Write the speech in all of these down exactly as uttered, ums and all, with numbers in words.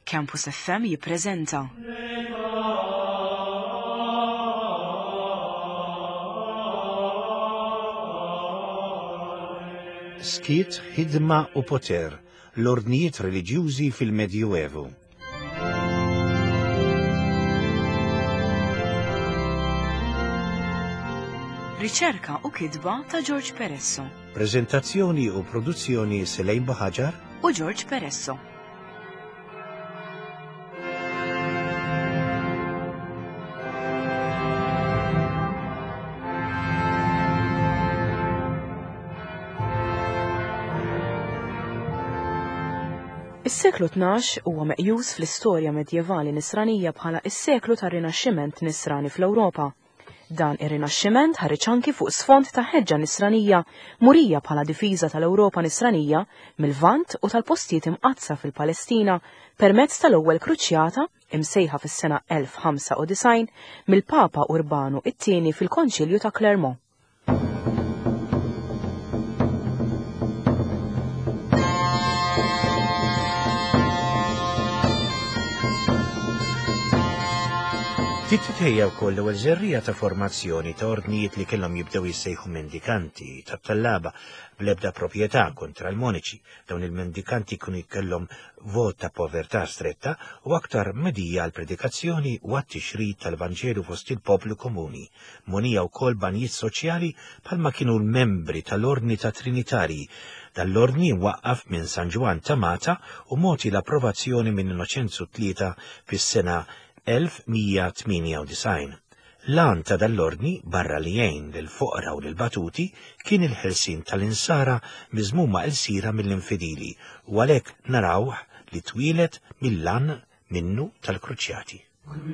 Campus F M jippreżenta Skiet, ħidma u poter, l-ordnijiet reliġjużi fil-Medjuevu. Riċerka u kidba ta' George Peresso. Prezentazzjoni u produzzjoni Selejn Baħaġar u George Peresso. Is-seklu tnax huwa meqjus fl-istorja medjevali nisranija bħala is-seklu tar-Rinaxximent Nisrani fl-Ewropa. Dan ir-Rinaxximent ħareġ anki fuq sfond ta' ħeġġa nisranija murija bħala difiża tal-Ewropa nisranija mill-Lvant u tal-postijiet imqazza fil-Palestina permezz tal-ewwel kruċjata imsejħa fis-sena elf ħamsa u design mill-Papa Urbanu t-tieni fil-Konċilju ta' Clermont. Titħejja wkoll l-ewwel ġerrija ta' formazzjoni ta' ordnijiet li kellhom jibdew jissejħu mendikanti ta' tallaba bl-ebda proprjetà kontra l-moniċi. Dawn il-mendikanti kienu jkellhom vot ta' povertà stretta u aktar medija għal predikazzjoni u għat-tixrid tal-Vanġelu fost il-poplu komuni. Monija wkoll banjiet soċjali bħalma kienu l-membri tal-Ordni ta' Trinitari. Dal-ordni waqqaf minn San Ġwan ta' Mata u moti l-approvazzjoni minn Innoċenzu tlieta fis-sena elf mija tminja u design. Lan ta' dall-ordni barra li jgħin lil-foqra u lil-batuti kien il-ħelsin tal-insara miżmuma il-sira mill-infidili u għalhekk narawh li twilet mill-lan minnu tal-kruċjati.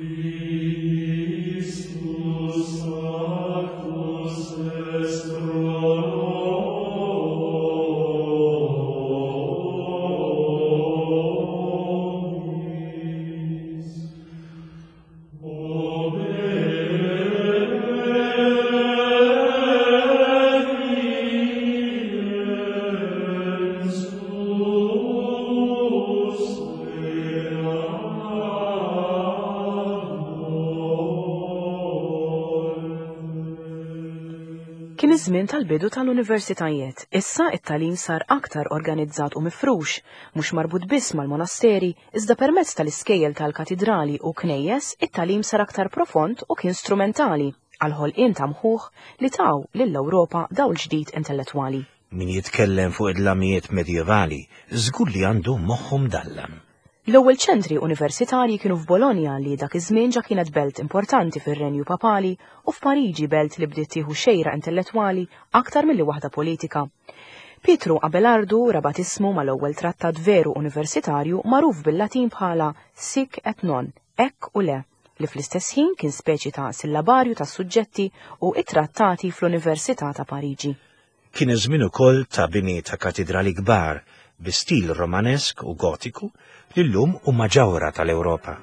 Kien iż-żmien tal-bidu tal-universitajiet. Issa it-tagħlim sar aktar organizzat u mifrux, mhux marbut biss mal-monasteri, iżda permezz tal-iskejjel tal-katedrali u knejjes, it-tagħlim sar aktar profond u kien strumentali għal ħolqien ta' mħuħ li taw lill-Ewropa dawl ġdid intellettwali. Min jitkellem fuq id-lamijiet medjevali, żgur li għandu moħħhom dallam. L-ewwel ċentri universitarji kienu f'Bologna li dak iż-żmien ġa kienet belt importanti fir-Renju Papali u f'Pariġi belt li bdiet tieħu xejra intellettwali aktar milli waħda politika. Pietru Abelardu rabat ismu mal-ewwel trattat veru universitarju magħruf bil-Latin bħala sic et non, hekk u le, li fl-istess ħin kien speċi ta' sillabarju ta' suġġetti u it-trattati fl-Università ta' Pariġi. Kien iż-żmien ukoll ta' bini ta' katedrali kbar bi stil romanesk u gotiku li llum huma ġawra tal-Ewropa.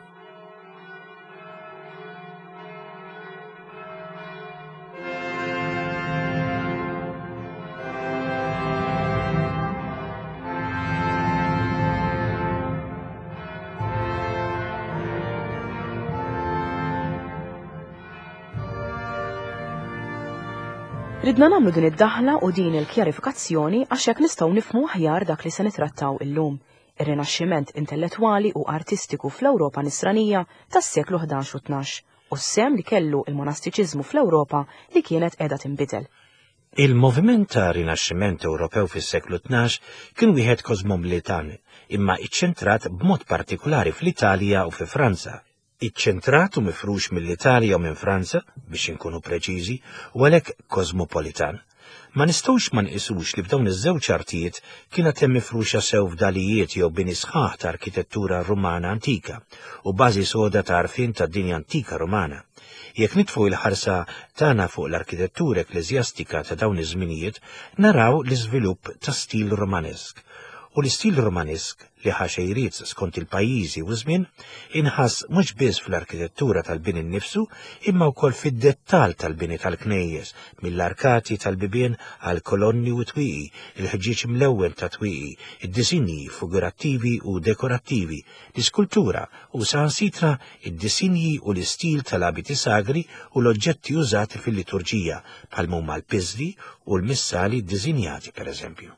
Ridna nagħmlu din id-daħla u din il-kjarifikazzjoni għax hekk nistgħu nifhmu aħjar dak li se nittrattaw illum. Ir-rinaxximent intellettwali u artistiku fl-Ewropa nisranija tas-seklu ħdax u tnax u s-sem li kellu il-monastiċiżmu fl-Ewropa li kienet qiegħda tinbidel. Il-moviment ta' rinaxximent Ewropew fis-seklu tnax kien wieħed kosmopolitan imma iċċentrat b'mod partikolari fl-Italja u fi Franza. Iċċentrat u mifrux mill-Italja u minn Franza, biex inkunu preċiżi, u għalhekk kosmopolitan. Ma nistgħux ma nqisux li b'dawn iż-żewġ artijiet kienet hemm mifruxa sew f'dalijiet jew bini sħaħ ta' arkitettura Rumana antika u bażi soda ta' għarfien tad-dinja antika Rumana. Jekk nitfgħu l-ħarsa tagħna fuq l-arkitettura ekleżjastika ta' dawn iż-żminijiet, naraw l-iżvilupp ta' stil Romanesk. U l-istil Romanesk li ħaxejriet skont il-pajjiżi u żmien inħass mhux biss fl-arkitettura tal-bini nnifsu imma wkoll fid-dettall tal-bini tal-knejjes mill-arkati tal-bibien għal kolonni u twieqi, il-ħġieġ mlewwen ta' twieqi, id-disinji figurattivi u dekorattivi, l-iskultura u sansitra id-disinji u l-istil tal-abiti sagri u l-oġġetti użati fil-liturġija bħal huma l-piżli u l-missali ddisinjati pereżempju.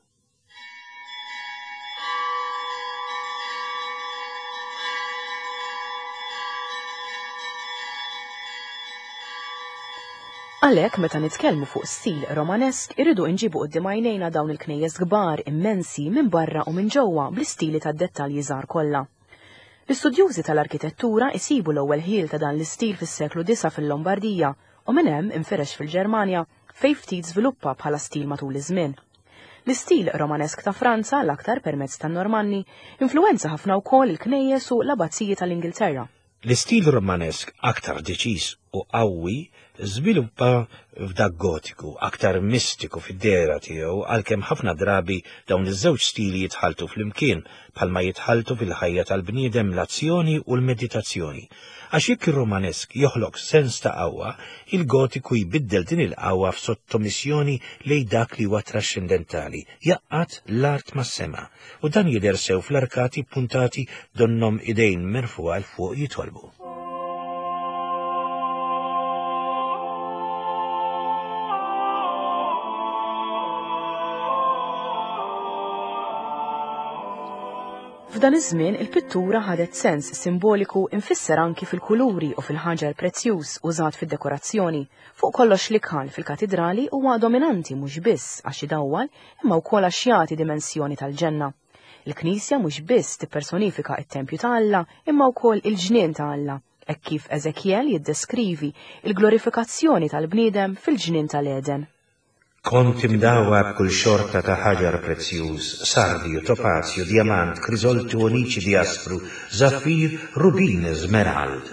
Għalhekk meta nitkellmu fuq stil Romanesk irridu nġibu quddiem għajnejna dawn il-knejjes kbar immensi minn barra u minn ġewwa bl-istili tad-dettalji żgħar kollha. L-istudjużi tal-arkitettura isibu l-ewwel ħiel ta' dan l-istil fis-seklu disa' fil-Lombardija u minn hemm inferex fil-Ġermanja fejn ftit żviluppa bħala stil matul iż-żmien. L-istil Romanesk ta' Franza l-aktar permezz tan-Normanni influwenza ħafna wkoll il-knejjes u l-abazziji tal-Ingilterra. L-istil Romanesk aktar deċiż u qawwi żviluppa f'dak gotiku, aktar mistiku fid-dera tiegħu għalkemm ħafna drabi dawn iż-żewġ stili jitħaltu flimkien bħalma jitħaltu fil-ħajja tal-bniedem l-azzjoni u l-meditazzjoni. Għax jekk ir-Romanesk joħloq sens ta' qawwa, il-gotiku jbiddel din il-qawwa f'sottomissjoni lejn dak li huwa trascendentali, jaqqat l-art mas-sema, u dan jidher sew fl-arkati puntati donnom idejn merfuqa l fuq jitolbu. F'dan iż-żmien il-pittura ħadet sens simboliku infisser anki fil-kuluri u fil-ħaġar prezzjuż użat fid-dekorazzjoni. Fuq kollox li kal fil-katedrali huwa dominanti mhux biss għax idawwal imma wkoll għax jagħti dimensjoni tal-ġenna. Il-Knisja mhux biss tippersonifika t-Tempju ta' Alla imma wkoll il-ġnien ta' Alla, hekk kif Eżekjel jiddeskrivi il-glorifikazzjoni tal-bniedem fil-ġnien tal-Eden. Kont imdawwa b'kull xorta ta' ħaġar prezzjuż, sardju, topazju, diamant, kriżoltu, oniċi diaspru, zaffir, rubin, żmerald.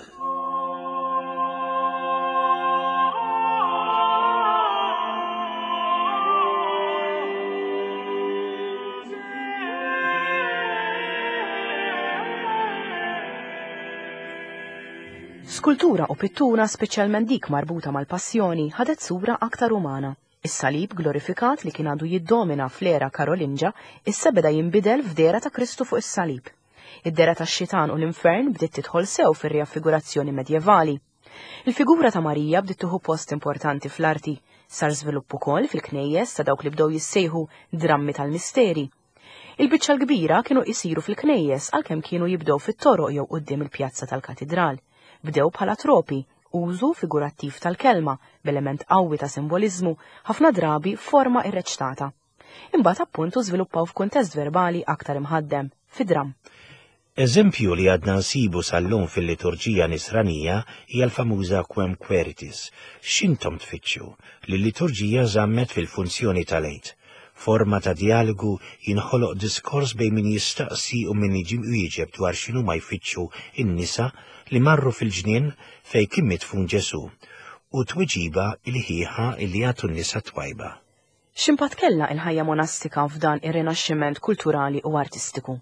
Skultura u pittura, speċjalment dik marbuta mal-passjoni, ħadet sura aktar umana. Is-salib glorifikat li kien għandu jiddomina fl-era Karolinġa issa beda jinbidel f'dera ta' Kristu fuq is-salib. Id-dera tax-xitan u l-infern bdiet tidħol sew fir-riaffigurazzjoni medjevali. Il-figura ta' Marija bdiet tieħu post importanti fl-arti, sar żvilupp ukoll fil-knejjes ta' dawk li bdew jissejħu drammi tal-misteri. Il-biċċa l-kbira kienu jsiru fil-knejjes għalkemm kienu jibdew fit-toroq jew quddiem il-pjazza tal-katedral. Bdew bħala tropi, użu figurattiv tal-kelma, b'element qawwi ta' simboliżmu, ħafna drabi forma irreċtata. Imbagħad appuntu żviluppaw f'kuntest verbali aktar imħaddem, fid-dram. Eżempju li għadna nsibu sal-lum fil-liturġija nisranija hija l-famuża Quem Queritis. X'intom tfittxu li l-liturġija żammet fil-funzjoni tal-għid. Forma ta' dialogu jinħoloq diskors bejn min jistaqsi u min jiġi wieġeb dwar x'inhu ma jfittxu in-nisa li marru fil-ġnien fej kien mitfun Ġesu u tweġiba il-ħieħa li jagħtu n-nisa twajba. X'impatt kellha il-ħajja monastika f'dan ir-rinaxximent kulturali u artistiku?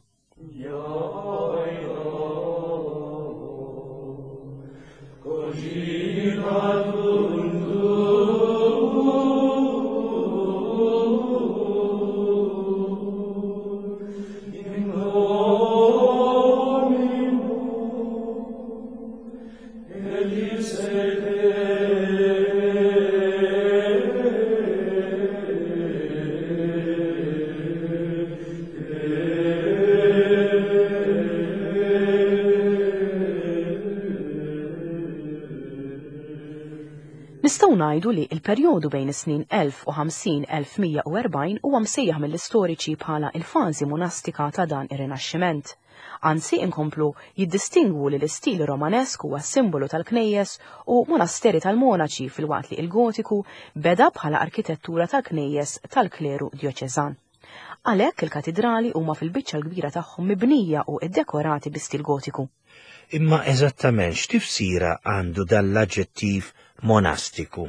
Nistgħu ngħidu li l-perjodu bejn is-snin elf u ħamsin - elf mija u erbgħin huwa msejjaħ mill-istoriċi bħala il-fażi monastika ta' dan ir-rinaxximent. Anzi inkomplu jiddistingwu li l-istil Romanesk huwa simbolu tal-knejjes u monasteri tal-monaċi fil-waqt li l-Gotiku beda bħala arkitettura tal-knejjes tal-kleru djoċeżan. Għalhekk il-katedrali huma fil-biċċa l-kbira tagħhom mibnija u ddekorati bi-stil Gotiku. Imma eżattament x'tifsira għandu dan l-aġġettiv monastiku?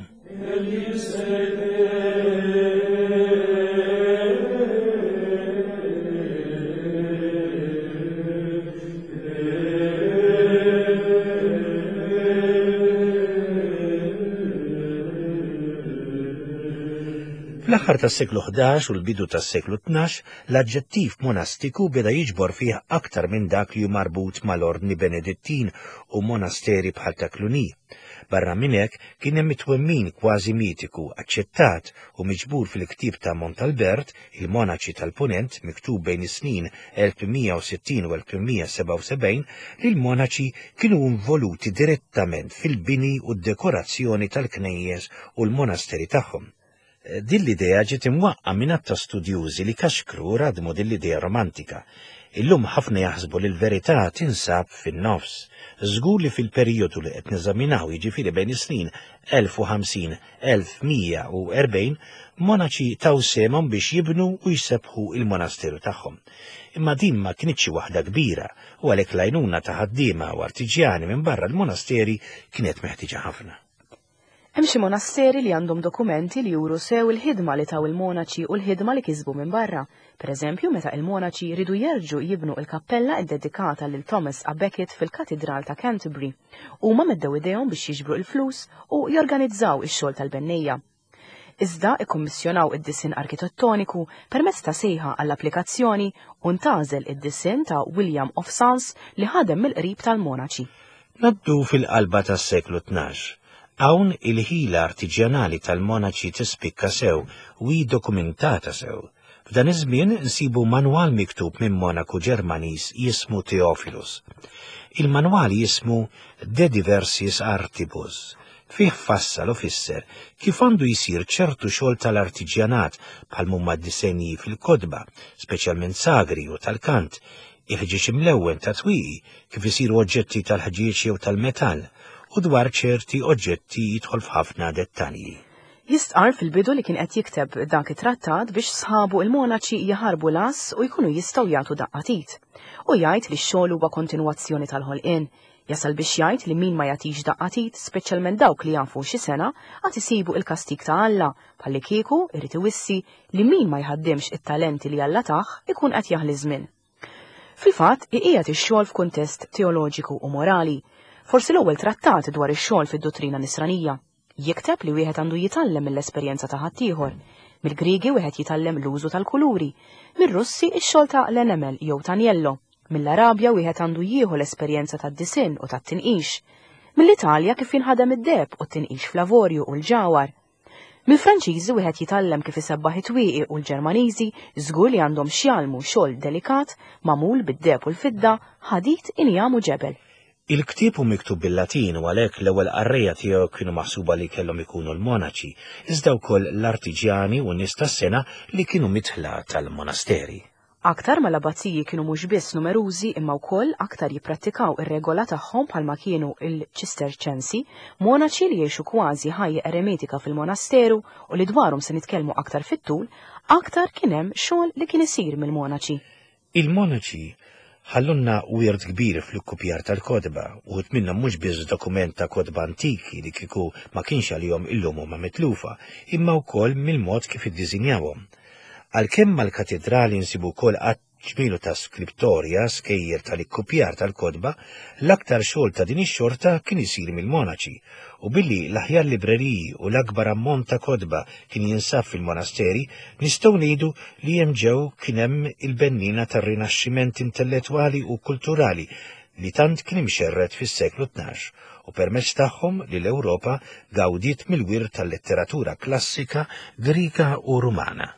Fl-aħħar tas-seklu ħdax u l-bidu tas-seklu tnax, l-aġġettiv monastiku beda jiġbor fih aktar minn dak li hu marbut mal-ordni Benedittin u monasteri bħal ta' Cluny. Barra minn hekk kien hemm it-twemmin kważi mitiku aċċettat u miġbur fil-ktieb ta' Montalbert, il-Monaċi tal-Punent, miktub bejn is-snin elf mija u sittin u elf mija seba' u sebgħin, li l-monaċi kienu involuti direttament fil-bini u d-dekorazzjoni tal-knejjes u l-monasteri tagħhom. Din l-idea ġiet imwaqqa minn ta' studjużi li kaxkru radmu din l-idea romantika. Illum ħafna jaħsbu li l-verità tinsab fin-nofs. Żgur li fil-perjodu li qed neżaminaw jiġifieri bejn is-snin elf u ħamsin - elf mija u erbgħin monaċi taw semhom biex jibnu u jsebħu il-monasteru tagħhom. Imma din ma kienitx waħda kbira u għalhekk l-għajnuna ta' ħaddiema u artiġjani minn barra l-monasteri kienet meħtieġa ħafna. Hemm xi monasteri li għandhom dokumenti li juru sew il-ħidma li taw il-monaċi u l-ħidma li kisbu minn barra. Pereżempju, meta il-monaċi ridu jerġu jibnu il-kappella ddedikata lil Thomas A. Becket fil-Katedral ta' Canterbury, huma meddew idejhom biex jiġbru l-flus u jorganizzaw ix-xogħol tal-bennejja. Iżda ikkommissjonaw id-disinn arkitettoniku permezz ta' sejħa għall-applikazzjoni u ntażel id-disinn ta' William of Sales li ħadem mill-qrib tal-monaċi. Naddu fil-qalba tas-seklu tnax. Hawn il-ħila artiġjanali tal-monaċi tispikka sew u hi dokumentata sew. F'dan iż-żmien nsibu manwal miktub minn monaku Ġermaniż jismu Theophilus. Il-manwal jismu De Diversis Artibus. Fih fassal u fisser kif għandu jsir ċertu xogħol tal-artiġjanat bħal huma d-disenji fil-kodba, speċjalment sagri u tal-kant, il-ħġieġ imlewwen ta' twieqi kif isiru oġġetti tal-ħġieġ jew tal-metall, u dwar ċerti oġġetti jidħol f'ħafna dettalji. Jistqar fil-bidu li kien qed jikteb dak it-trattat biex sħabu il-monaċi jaħarbu las u jkunu jistgħu jagħtu daqqatit. U jgħid li x-xogħol huwa kontinwazzjoni tal-ħolqien. Jasal biex jgħid li min ma jagħtix daqqatit, speċjalment dawk li jafu xi sena, għad isibu il-kastik ta' Alla, bħalli kieku irid iwissi li min ma jħaddimx it-talenti li Alla taħ ikun qed jaħli żmien. Fil-fatt, iqiegħed ix-xogħol f'kuntest teoloġiku u morali. Forsi l-ewwel trattat dwar ix-xogħol fid-dottrina nisranija. Jikteb li wieħed għandu jitgħallem mill-esperjenza ta' ħaddieħor. Mill-Griegi wieħed jitgħallem l-użu tal-kuluri, mir-Russi x-xogħol ta' l-enemel jew tanjello, mill-Arabja wieħed għandu jieħu l-esperjenza tad-disinn u tat-tinqix, mill-Italja kif jinħadem id-deb u t-tinqix fl-avorju u l-ġawar. Mill-Franċiżi wieħed jitgħallem kif isebbaħ it-twieqi u l-Ġermaniżi żgur li għandhom x'jalmu xogħol delikat magħmul bid-deb u l-fidda, ħadit injam u ġebel. Il-ktieb u miktub bil-Latin u għalhekk l-ewwel qarrejja tiegħu kienu maħsuba li kellhom ikunu l-monaċi, iżda wkoll l-artiġjani u nies tas-sena li kienu mitħla tal-monasteri. Aktar ma l-abazziji kienu mhux biss numerużi imma wkoll aktar jipprattikaw ir-regola tagħhom bħalma kienu il-Ċisterċensi, monaċi li jgħixu kważi ħajja eremetika fil-monasteru u li dwarhom se nitkellmu aktar fit-tul, aktar kien hemm xogħol li kien isir mill-monaċi. Il-monaċi ħallunna wirt kbir fl-ikkupjar tal-kodba u minna mhux biss dokument ta' kodba antiki li kieku ma kienx għalihom illum huma mitlufa, imma wkoll mill-mod kif iddiżinjawhom. Għalkemm mal-katedrali nsibu wkoll qatt ġmielu ta' skriptorja skejjer tal-ikkupjar tal-kodba, l-aktar xogħol ta' din ix-xorta kien isir mill-monaċi, u billi l-aħjar libreriji u l-akbar ammont ta' kodba kien jinsab fil-monasteri, nistgħu ngħidu li hemm ġew kien hemm il-bennina tar-rinaxximent intellettwali u kulturali li tant kien imxerred fis-seklu tnax u permezz tagħhom li l-Ewropa gawdiet mill-wirt tal-letteratura klassika Grika u Rumana.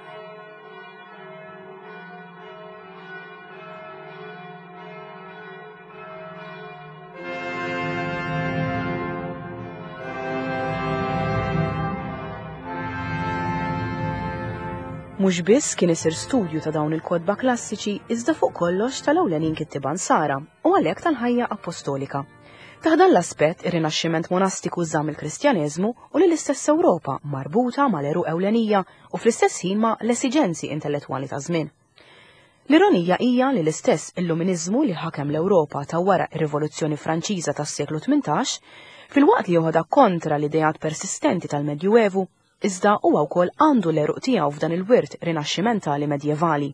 Mhux biss kien isir studju ta' dawn il-kodba klassiċi iżda fuq kollox tal-ewlenin kittiban sara u għalhekk tal-ħajja apostolika. Taħdan l-aspett ir-rinaxximent monastiku żamm il-Kristjaneżmu u li l-istess Ewropa marbuta mal-eru ewlenija u fl-istess ħin ma' l-esiġenzi intellettwali ta' żmien. L-ironija hija li l-istess illuminizmu li ħakem l-Ewropa ta' wara r-Rivoluzzjoni Franċiża tas-seklu tmintax, fil-waqt li joħodha kontra l-idejat persistenti tal-Medjuevu, iżda huwa wkoll għandu l-eruq tiegħu f'dan il-wirt rinaxximentali medjevali.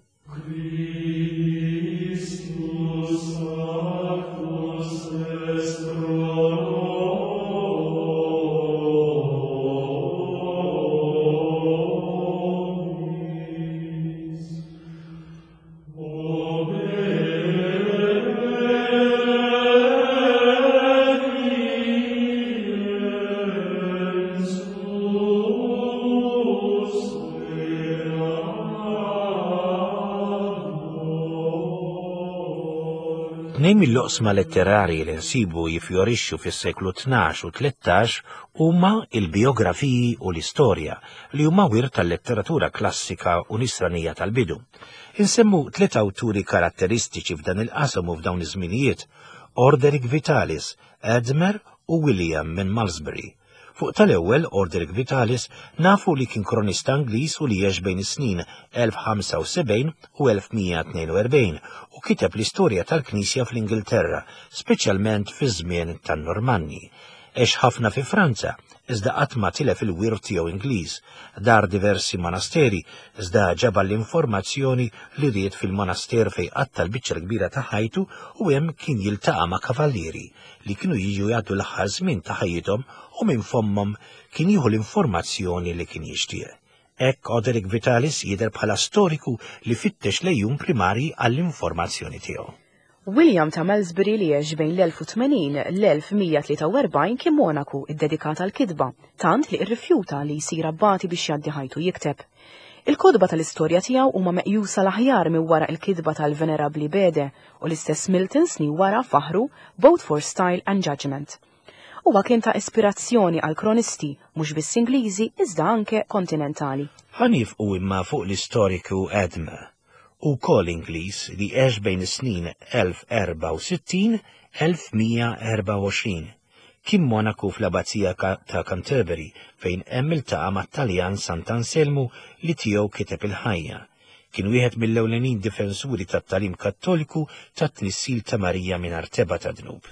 Tnejn mill-oqsma letterari li nsibu jifjorixxu fis-seklu tnax u tlettax huma il-biografiji u l-istorja li huma wirt tal-letteratura klassika u nisranija tal-bidu. Insemmu tliet awturi karatteristiċi f'dan il-qasam u f'dawn iż-żminijiet: Orderic Vitalis, Edmer u William minn Malmesbury. Fuq tal-ewwel, Orderic Vitalis, nafu li kien kronista Ingliż u li jgħix bejn is-snin elf ħamsa u sebgħin u elf mija tnejn u erbgħin u kiteb l-istorja tal-Knisja fl-Ingilterra, speċjalment fi żmien tan-Normanni. Għex ħafna fi Franza, iżda qatt ma tilef il-wirt tiegħu Ingliż, dar diversi monasteri, iżda ġaba l-informazzjoni li ried fil-monaster fejn qatta l-biċċa kbira ta' ħajtu u hemm kien jiltaqa' ma' kavallieri li kienu jiġu jgħaddu l-aħħar żmien ta' ħajjithom u minn fommhom kien jieħu l-informazzjoni li kien jixtieq. Hekk Orderic Vitalis jidher bħala storiku li fittex lejjun primarji għall-informazzjoni tiegħu. William ta' Malmesbury li jgħix bejn l-elf u tmenin l-elf mija tlieta u erbgħin kien monaku iddedikat għall-kitba, tant li rrifjuta li jsir abbati biex jgħaddi ħajtu jikteb. Il-kodba tal-istorja tiegħu huma meqjusa l-aħjar minn wara l-kitba tal-Venerabbli Bede u l-istess Milton snin wara faħru Both for Style and Judgment. Huwa kien ta' ispirazzjoni għal kronisti mhux biss Ingliżi iżda anke kontinentali. Ħanifqu imma fuq l-istoriku Edmer u kol Ingliż li għex bejn is-snin elf erba' u sittin u elf mija erba' u għoxrin. Kien monaku fl-Abbazija ta' Canterbury fejn hemm iltaqa' mat-Taljan Sant'Anselmu li tiegħu kiteb il-ħajja. Kien wieħed mill-ewlenin difensuri tat-talim Kattoliku tat-tnissil ta' Marija mingħajr teba' ta' dnub.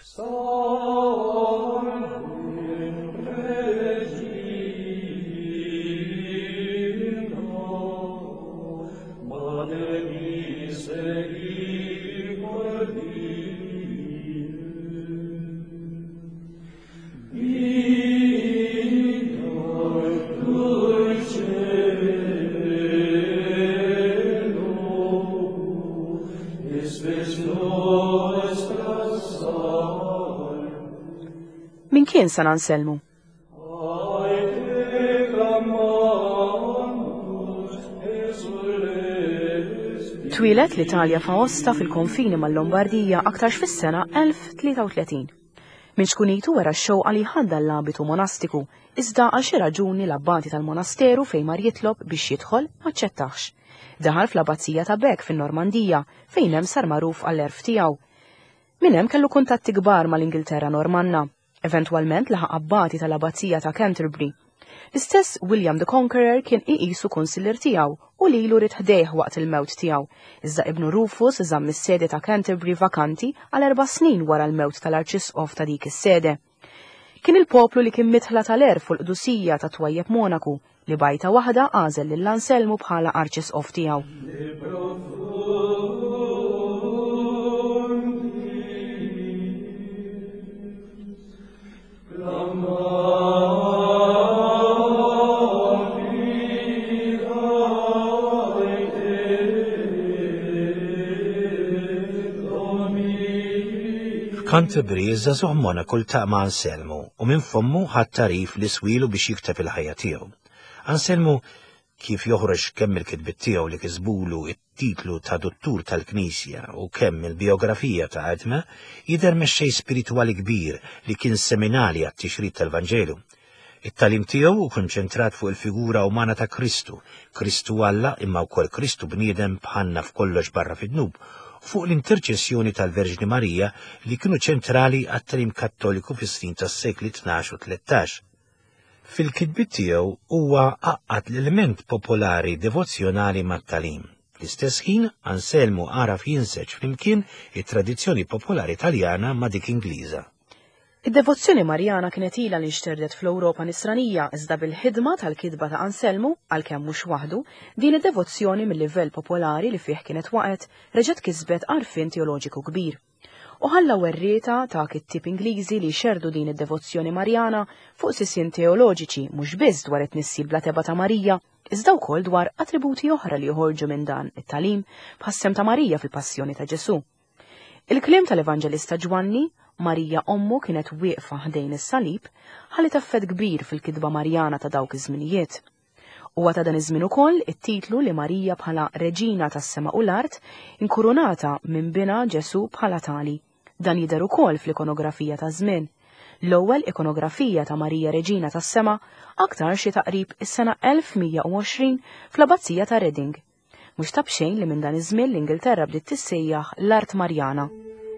Min kien San Anselmu? Twilet l-Italja f'Aosta fil-konfini mal-Lombardija aktarx fis-sena elf tlieta u tletin. Min xkunitu wara x-xewqa li ħadda l-abitu monastiku, iżda għal xi raġuni l-abbati tal-monasteru fejn mar jitlob biex jidħol maċċettax. Daħal fl-Abbazija ta' Beck fin-Normandija fejn hemm sar magħruf għall-erf tiegħu. Min hemm kellu kuntatti kbar mal-Ingilterra Normanna. Eventwalment laħaq abbati tal-Abbazija ta' Canterbury. L-istess William the Conqueror kien iqisu konsillir tiegħu u lilu rid ħdejh waqt il-mewt tiegħu. Iżda ibnu Rufus żamm is-sede ta' Canterbury vakanti għal erba' snin wara l-mewt tal-Arċisqof ta' dik is-sede. Kien il-poplu li kien mitħla tal-erf u l-qdusija ta' twajjeb monaku li bajta waħda għażel lil Anselmu bħala Arċisqof tiegħu. Canterbury iżżagħżugħ monaku ltaq ma' Anselmu u minn fommu ħadd tarif li swielu biex jikteb il-ħajja tiegħu. Anselmu kif joħroġ kemm il-kitbiet tiegħu li kisbulu it-titlu ta' Dottur tal-Knisja u kemm il-biografija ta' Edmer jidher mexxej spiritwali kbir li kien seminali għat-tixrid tal-Vanġelu. It-talim tiegħu kkunċentrat fuq il-figura umana ta' Kristu, Kristu Alla imma wkoll Kristu bniedem bħalna f'kollox barra fid-dnub, fuq l-interċessjoni tal-Verġni Marija li kienu ċentrali għat-talim Kattoliku fis-snin tas-sekli tnax u tlettax. Fil-kitbiet tiegħu huwa għaqqad l-element popolari devozzjonali mat-talim. Fl-istess ħin Anselmu għaraf jinseġ flimkien it-tradizzjoni popolari Taljana ma' dik Ingliża. Id-devozzjoni Marjana kienet ilha li nxterdet fl-Ewropa nisranija iżda bil-ħidma tal-kitba ta' Anselmu għalkemm mhux waħdu, din id-devozzjoni mill-livell popolari li fih kienet waqgħet reġgħet kisbet għarfien teoloġiku kbir. U ħalla werrieta ta' kittib Ingliżi li xerdu din id-devozzjoni Marjana fuq sissien teoloġiċi mhux biss dwar it-tnissil bla teba ta' Marija, iżda wkoll dwar attributi oħra li joħorġu minn dan it-talim bħassem ta' Marija fil-Passjoni ta' Ġesu. Il-kliem tal-Evanġelista Ġwanni, Marija ommu kienet wieqfa ħdejn is-salib, ħalli taffet kbir fil-kitba Marjana ta' dawk iż-żminijiet. Huwa ta' dan iż-żmien ukoll it-titlu li Marija bħala Reġina tas-sema u l-art inkurunata minn bina Ġesu bħala tali. Dan jidher ukoll fl-ikonografija ta' żmien. L-ewwel ikonografija ta' Marija Reġina tas-Sema aktar xi taqrib is-sena elf mija u għoxrin fl-Abazzija ta' Reading. Mhux tabxejn li minn dan iż-żmien l-Ingilterra bdiet tissejjaħ l-Art Marjana.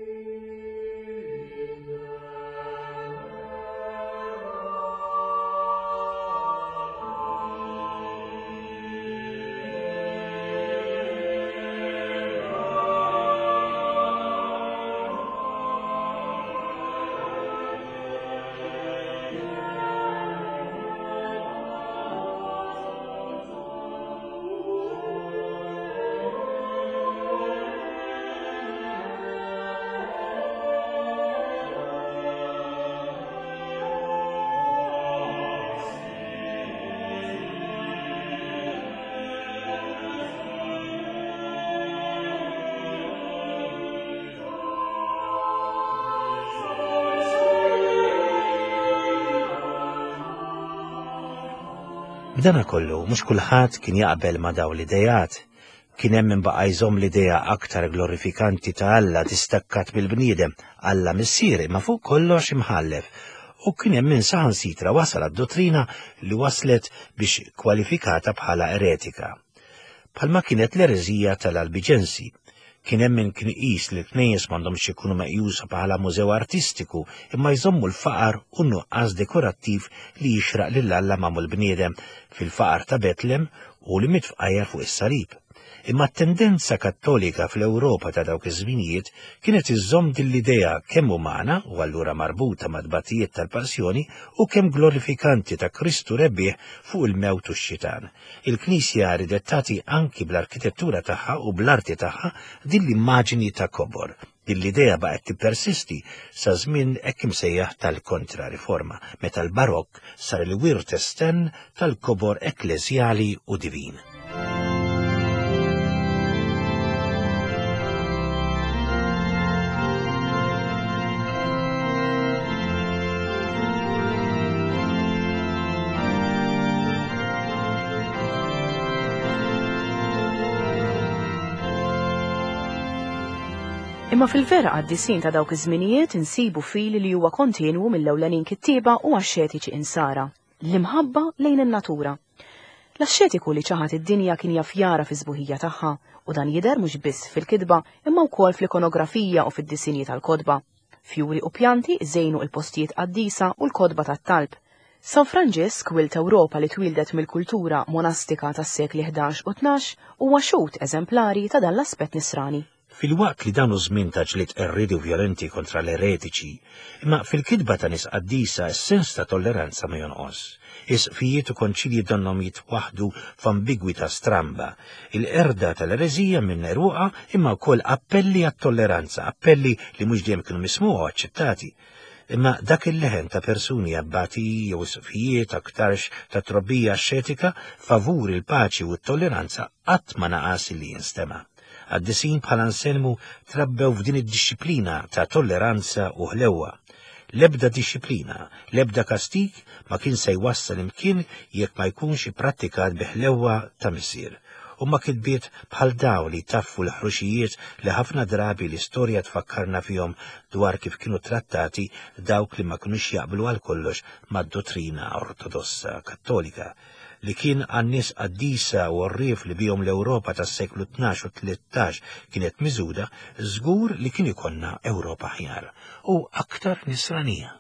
Dana kollu, mhux kulħadd kien jaqbel ma' dawn l-idejat. Kien hemm min baqa' jżomm l-idea aktar glorifikanti ta' Alla distakkat bil-bniedem, Alla missieri ma fuq kollox imħallef. U kien hemm min saħansitra wasal għad-dottrina li waslet biex kwalifikata bħala eretika. Bħalma kienet l-ereżija tal-Albiġensi. Kien hemm min kien iqis li l-knejjes m'għandhomx ikunu meqjusa bħala mużew artistiku imma jżommu l-faqar u nuqqas dekorattiv li jixraq lil Alla magħmul bniedem fil-faqar ta' Betlem u li mitfqajjar fuq is-salib. Imma t-tendenza kattolika fl-Ewropa ta' dawk iż-żminijiet kienet iżżomm din l-idea kemm umana u allura marbuta mad-batijiet tal-passjoni u kemm glorifikanti ta' Kristu rebbieħ fuq il-mewt u x-xitan. Il-Knisja ridet tagħti anki bl-arkitettura tagħha u bl-arti tagħha din l-immaġini ta' kobor. Din l-idea baqgħet tippersisti sa żmien hekk imsejjaħ tal-Kontrariforma, meta l-Barokk sar il-wirt estern tal-kobor ekklesjali u divin. Imma fil-vera għad-disin ta' dawk iż-żminijiet insibu fil li huwa kontinwu mill-ewlenin kittieba u għaxxetiċi insara, l-imħabba lejn in-natura. L-axxetiku li ċaħat id-dinja kien jaf jara fi żbuħija tagħha u dan jidher mhux biss fil-kitba imma wkoll fl-ikonografija u fid-disinji tal-kodba. Fjuri u pjanti żejnu l-postijiet qaddisa u l-kodba tat-talb. San Franġisk wilt Ewropa li twildet mill-kultura monastika tas-sekli ħdax u tnax huwa xut eżemplari ta' dan l-aspett nisrani. Fil-waqt li danu żmien ta' ġlied erridi u violenti kontra l-eretiċi, imma fil-kidba ta' nies qaddisa s-sens ta' tolleranza ma jonqos. Is-fijiet u konċilji donnom jitwaħdu f'ambigwità stramba. Il-erda tal-ereżija minn eruqa imma wkoll appelli għat-tolleranza, appelli li mhux dejjem kienu mismuha u aċċettati. Imma dak il-leħen ta' persuni abbati jew is-fijiet aktarx ta' trobbija xetika favur il-paċi u t-tolleranza qatt ma naqas li jinstema'. Għad-disin bħala Anselmu trabbew f'din id-disciplina ta' tolleranza u ħlewwa. L-ebda disciplina, l-ebda kastik ma kien se jwassal imkien jekk ma jkunx ipprattikat biħlewwa ta' missier. U ma kitbiet bħal daw li taffu l-ħruxijiet li ħafna drabi l-istorja tfakkarna fihom dwar kif kienu trattati dawk li ma kinux jaqblu għal kollox mad-dottrina ortodossa kattolika. Li kien għannis qaddisa u rrif li bihom l-Ewropa tas-seklu tnax u tlettax kienet miżuda, żgur li kien ikonna Ewropa ħjar u aktar nisranija.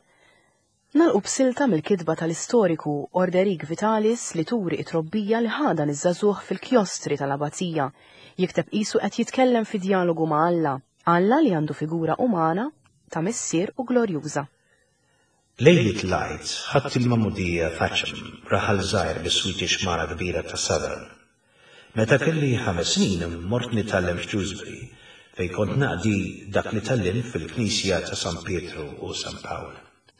Nalqu b'silta mill-kitba tal-istoriku Orderik Vitalis li turi it-trobbija li ħada niż-żagħżugħ fil-kjostri tal-Abazzija, jikteb qisu qed jitkellem fi dialogu ma' Alla, Alla li għandu figura umana ta' missier u glorjuża. Lejlit Lights ħadd il-mamudija faċċem raħal żgħir bis-Swedish mara kbira ta' Southern. Meta kelli ħames snin mort nitgħallem f'Dewsbury fejn kont naqdi dak li tallim fil-Knisja ta' San Pietru u San Pawl.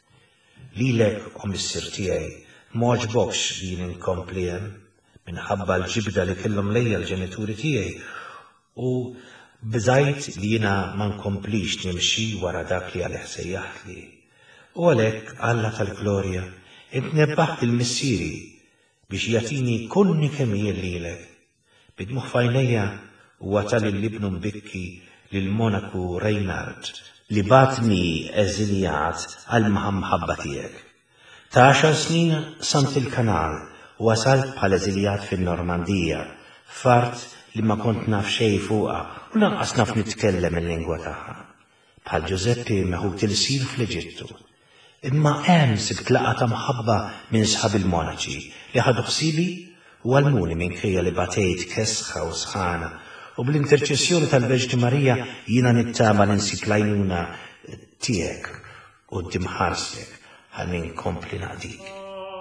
Lilek u missier tiegħi m'għoġbokx jien inkompli hemm minħabba l-ġibda li kellhom lejja l-ġenituri tiegħi u biżgħid li jiena ma nkomplix nimxi wara dak li għalih sejjaħli. U għalhekk Alla tal-Glorja intnebbaħt il-missieri biex jagħtini kunni kemm jien lilek. Bidmuħ f'għajnejja huwa tal-libnu mbikki lil Monaku Reinhard li batni eżiljat għal-mħabba tiegħek. Ta' għaxar snin samt il-kanal u wasalt bħal eżiljat fin-Normandija, fart li ma kont naf xej fuqha u lanqas naf nitkellem il-lingwa tagħha. Bħal Giuseppe meħud il-sir fl-Eġittu. Imma hemm sibt tlaqa ta' mħabba minn sħab il-monaċi li ħadu ħsibi u għalmuni minkejja li batejt kesħa u sħana u bl-interċessjoni tal-Verġni Marija jiena nittama l-insib l-għajnuna tiegħek u d-dimħarsek ħalli nkompli naqdik.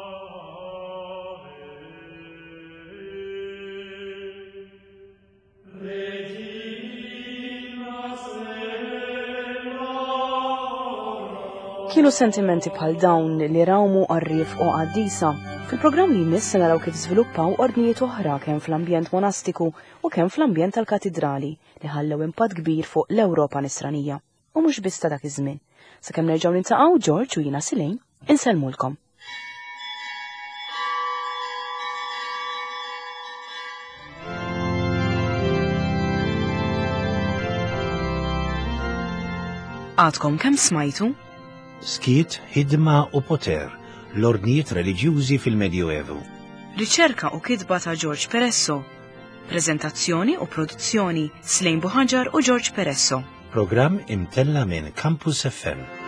Kienu sentimenti bħal dawn li rawmu għarrif u għaddisa. Fil-programm li jmiss naraw kif żviluppaw ordnijiet oħra kemm fl-ambjent monastiku u kemm fl-ambjent tal-katedrali li ħallew impatt kbir fuq l-Ewropa nisranija. U mhux biss ta' dak iż-żmien. Sakemm nerġgħu nintaqgħu George u jiena Silejn, insellmulkom. Għadkom kemm smajtu? Skiet, ħidma u poter, l-ordnijiet reliġjużi fil-Medjuevu. Riċerka u kitba ta' George Peresso. Prezentazzjoni u produzzjoni Silejn Buħaġar u George Peresso. Programm imtella minn Campus F M.